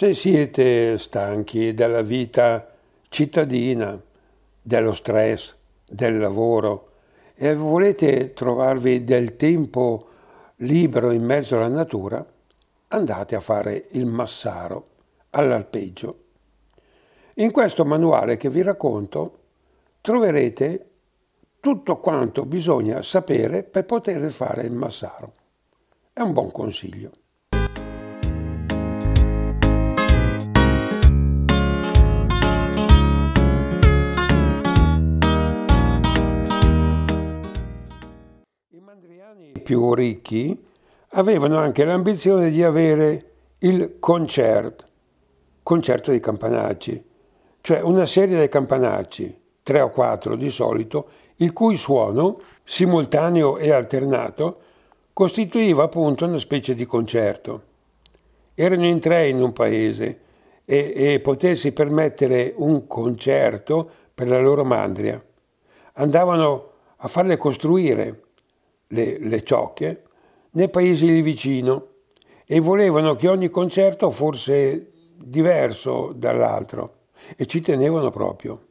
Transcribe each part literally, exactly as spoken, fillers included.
Se siete stanchi della vita cittadina, dello stress, del lavoro e volete trovarvi del tempo libero in mezzo alla natura, andate a fare il massaro all'alpeggio. In questo manuale che vi racconto troverete tutto quanto bisogna sapere per poter fare il massaro. È un buon consiglio. I mandriani più ricchi avevano anche l'ambizione di avere il concert, concerto dei campanacci, cioè una serie di campanacci, tre o quattro di solito, il cui suono, simultaneo e alternato, costituiva appunto una specie di concerto. Erano in tre in un paese e, e potersi permettere un concerto per la loro mandria. Andavano a farle costruire le, le ciocche nei paesi lì vicino e volevano che ogni concerto fosse diverso dall'altro e ci tenevano proprio.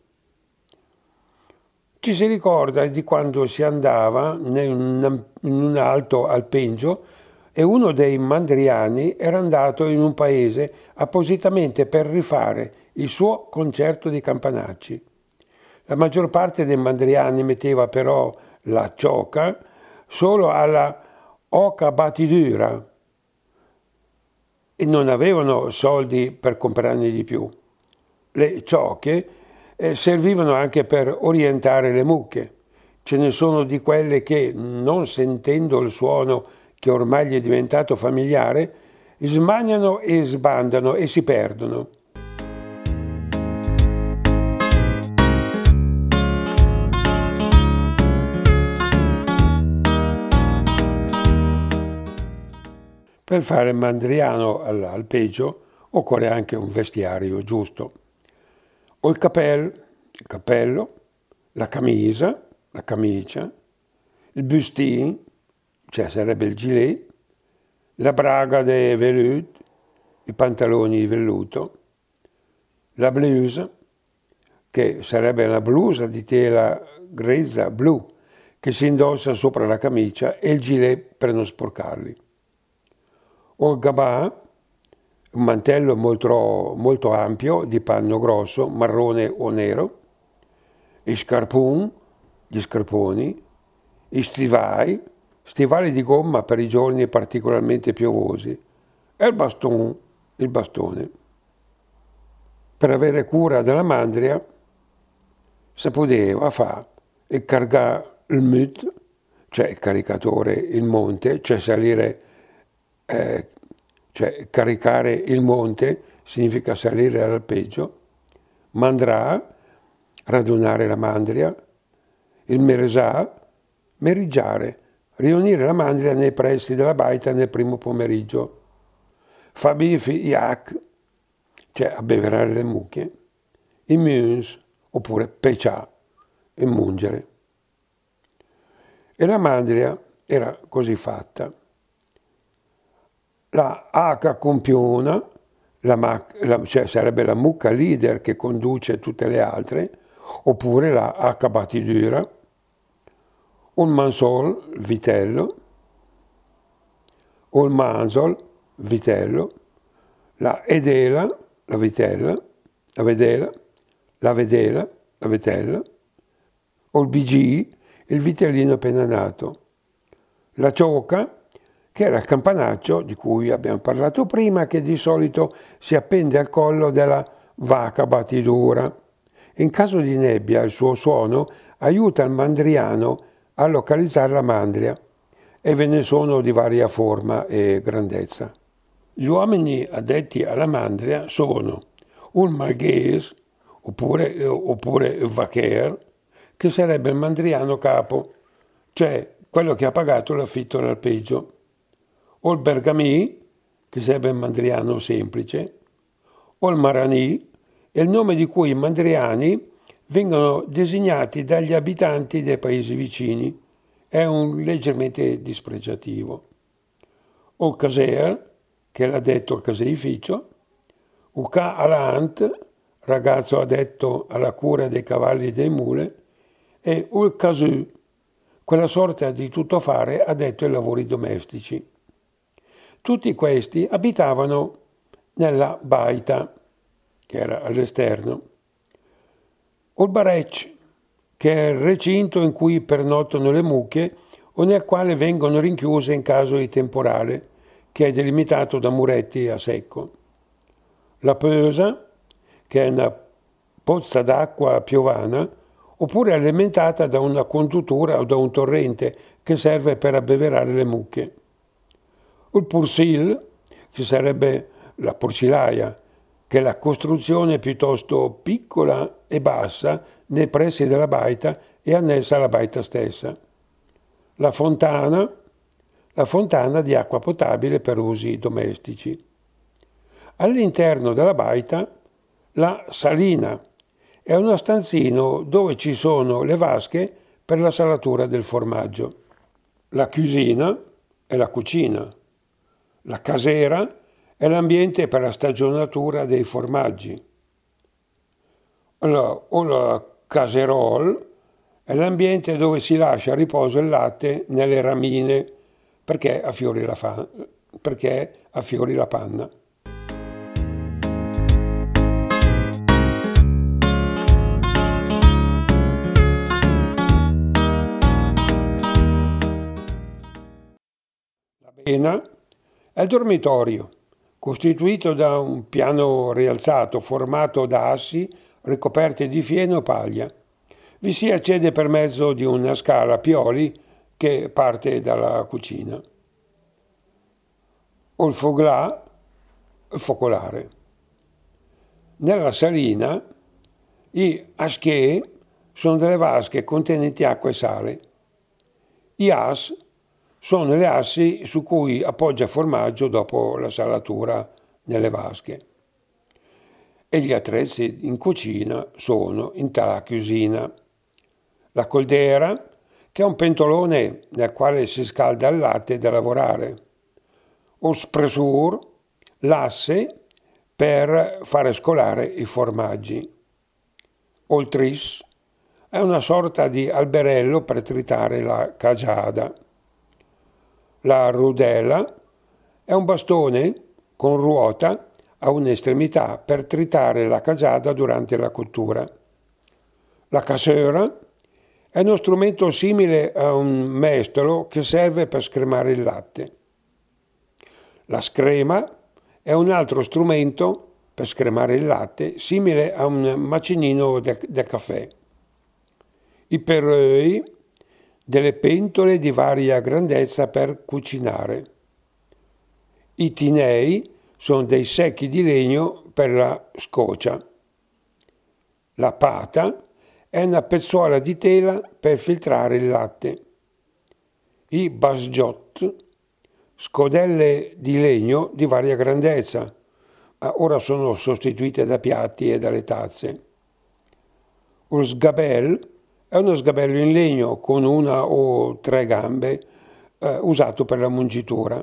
Ci si ricorda di quando si andava in un, in un alto alpeggio e uno dei mandriani era andato in un paese appositamente per rifare il suo concerto di campanacci. La maggior parte dei mandriani metteva però la cioca solo alla oca batidura e non avevano soldi per comprarne di più. Le ciocche eh, servivano anche per orientare le mucche. Ce ne sono di quelle che, non sentendo il suono che ormai gli è diventato familiare, smaniano e sbandano e si perdono. Per fare il mandriano all'alpeggio occorre anche un vestiario giusto. O il cappello, il cappello, la camisa, la camicia, il bustin, cioè sarebbe il gilet, la braga de veloute, i pantaloni di velluto, la blouse, che sarebbe la blusa di tela grezza blu, che si indossa sopra la camicia, e il gilet per non sporcarli. O il gabà, un mantello molto, molto ampio di panno grosso, marrone o nero, i scarpon, gli scarponi, i stivai, stivali di gomma per i giorni particolarmente piovosi, e il baston, il bastone. Per avere cura della mandria si poteva fare il carga il mut, cioè il caricatore, il monte, cioè salire, eh, cioè caricare il monte significa salire all'alpeggio, mandrà, radunare la mandria, il meresà, meriggiare, riunire la mandria nei pressi della baita nel primo pomeriggio, fabifi yak, cioè abbeverare le mucche, i muns, oppure pecià, e mungere. E la mandria era così fatta. La H compiona, la, la, cioè sarebbe la mucca leader che conduce tutte le altre, oppure la H batidura, un mansol, il vitello, o il manzol, vitello, la edela, la vitella, la vedela, la vedela, la vitella, o il B G, il vitellino appena nato, la cioca, che era il campanaccio di cui abbiamo parlato prima, che di solito si appende al collo della vacca batidura. In caso di nebbia il suo suono aiuta il mandriano a localizzare la mandria e ve ne sono di varia forma e grandezza. Gli uomini addetti alla mandria sono un malghese oppure, oppure il vaquer, che sarebbe il mandriano capo, cioè quello che ha pagato l'affitto all'alpeggio, o il bergamì, che sarebbe il mandriano semplice, o il maranì, è il nome di cui i mandriani vengono designati dagli abitanti dei paesi vicini, è un leggermente dispregiativo, o il caser, che l'ha detto al caseificio, Uca Alant, ragazzo addetto alla cura dei cavalli e dei mule, e Ul Casu, quella sorta di tuttofare addetto ai lavori domestici. Tutti questi abitavano nella baita, che era all'esterno. O il barec, che è il recinto in cui pernottano le mucche o nel quale vengono rinchiuse in caso di temporale, che è delimitato da muretti a secco. La pösa, che è una pozza d'acqua piovana, oppure alimentata da una conduttura o da un torrente che serve per abbeverare le mucche. Il pursil, che sarebbe la porcilaia, che è la costruzione piuttosto piccola e bassa nei pressi della baita e annessa alla baita stessa. La fontana, la fontana di acqua potabile per usi domestici. All'interno della baita la salina, è uno stanzino dove ci sono le vasche per la salatura del formaggio. La cucina è la cucina. La casera è l'ambiente per la stagionatura dei formaggi. La, o la caserole è l'ambiente dove si lascia a riposo il latte nelle ramine perché affiori la, fa- perché affiori la panna. La bena è il dormitorio, costituito da un piano rialzato formato da assi ricoperti di fieno e paglia. Vi si accede per mezzo di una scala a pioli che parte dalla cucina. O il foglà, il focolare. Nella salina i aschee sono delle vasche contenenti acqua e sale. I as sono le assi su cui appoggia formaggio dopo la salatura nelle vasche. E gli attrezzi in cucina sono in tala cucina. La coldera, che è un pentolone nel quale si scalda il latte da lavorare. O spressur, l'asse per fare scolare i formaggi. O il tris, è una sorta di alberello per tritare la cagiada. La rudela è un bastone con ruota a un'estremità per tritare la cagiada durante la cottura. La cassera è uno strumento simile a un mestolo che serve per scremare il latte. La screma è un altro strumento per scremare il latte simile a un macinino da caffè. I perreuil, delle pentole di varia grandezza per cucinare. I tinei sono dei secchi di legno per la scocia. La pata è una pezzuola di tela per filtrare il latte. I basgiot, scodelle di legno di varia grandezza, ma ora sono sostituite da piatti e dalle tazze. Lo sgabel è uno sgabello in legno con una o tre gambe eh, usato per la mungitura.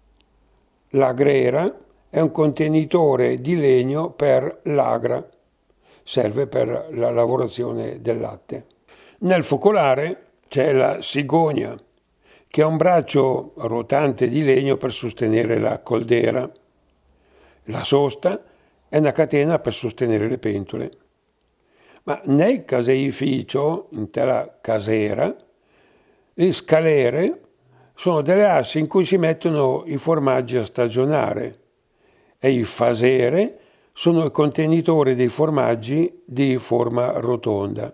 La grera è un contenitore di legno per l'agra, serve per la lavorazione del latte. Nel focolare c'è la sigonia, che è un braccio rotante di legno per sostenere la coldera. La sosta è una catena per sostenere le pentole. Ma nel caseificio, in tela casera, le scalere sono delle assi in cui si mettono i formaggi a stagionare e i fasere sono i contenitori dei formaggi di forma rotonda.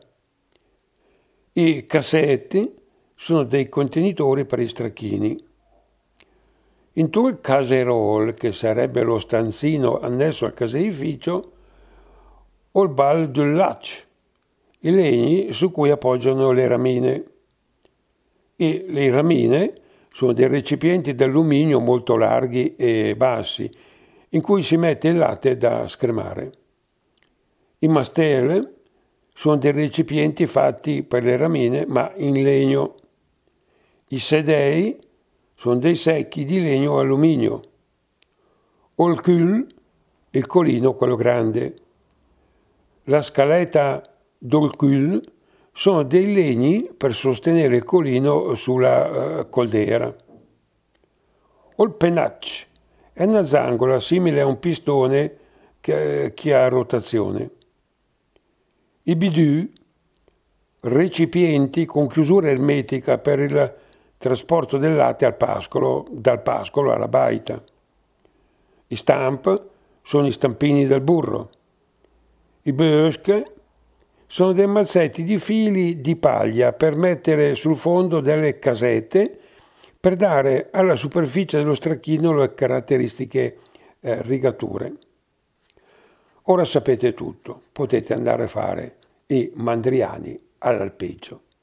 I cassetti sono dei contenitori per i stracchini. In tutto il caserole, che sarebbe lo stanzino annesso al caseificio, o il bal du lac, i legni su cui appoggiano le ramine. E le ramine sono dei recipienti d'alluminio molto larghi e bassi, in cui si mette il latte da scremare. I mastelle sono dei recipienti fatti per le ramine, ma in legno. I sedei sono dei secchi di legno o alluminio. O il cul, il colino, quello grande. La scaletta d'Orcul sono dei legni per sostenere il colino sulla uh, coldera. O il pennaccio è una zangola simile a un pistone che, che ha rotazione. I bidù, recipienti con chiusura ermetica per il trasporto del latte al pascolo, dal pascolo alla baita. I stamp sono i stampini del burro. I bosche sono dei mazzetti di fili di paglia per mettere sul fondo delle casette per dare alla superficie dello stracchino le caratteristiche eh, rigature. Ora sapete tutto, potete andare a fare i mandriani all'alpeggio.